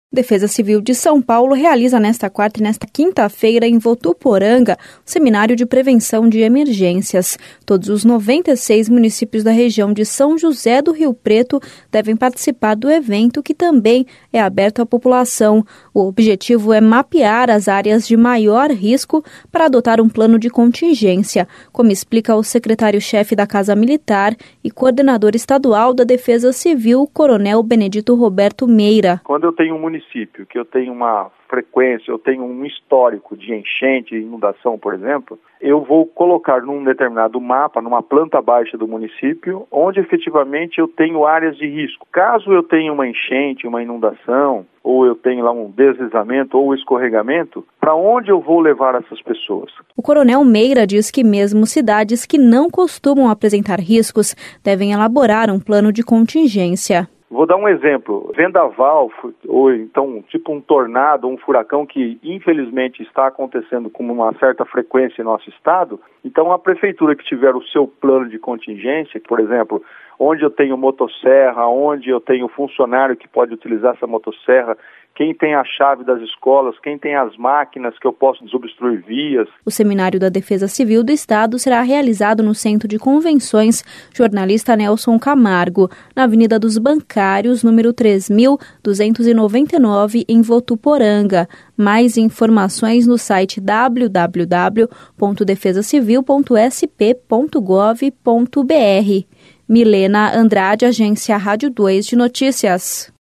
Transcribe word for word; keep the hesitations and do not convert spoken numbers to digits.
Defesa Civil de São Paulo realiza nesta quarta e nesta quinta-feira em Votuporanga um seminário de prevenção de emergências. Todos os noventa e seis municípios da região de São José do Rio Preto devem participar do evento, que também é aberto à população. O objetivo é mapear as áreas de maior risco para adotar um plano de contingência, como explica o secretário-chefe da Casa Militar e coordenador estadual da Defesa Civil, Coronel Benedito Roberto Meira. Quando eu tenho um município município, que eu tenho uma frequência, eu tenho um histórico de enchente e inundação, por exemplo, eu vou colocar num determinado mapa, numa planta baixa do município, onde efetivamente eu tenho áreas de risco. Caso eu tenha uma enchente, uma inundação, ou eu tenho lá um deslizamento ou escorregamento, para onde eu vou levar essas pessoas? O Coronel Meira diz que mesmo cidades que não costumam apresentar riscos devem elaborar um plano de contingência. Vou dar um exemplo, vendaval, ou então tipo um tornado, um furacão que infelizmente está acontecendo com uma certa frequência em nosso estado. Então a prefeitura que tiver o seu plano de contingência, por exemplo, onde eu tenho motosserra, onde eu tenho funcionário que pode utilizar essa motosserra, quem tem a chave das escolas, quem tem as máquinas que eu posso desobstruir vias. O seminário da Defesa Civil do Estado será realizado no Centro de Convenções Jornalista Nelson Camargo, na Avenida dos Bancários, número três mil duzentos e noventa e nove, em Votuporanga. Mais informações no site w w w ponto defesa civil ponto s p ponto gov ponto b r. Milena Andrade, Agência Rádio dois de Notícias.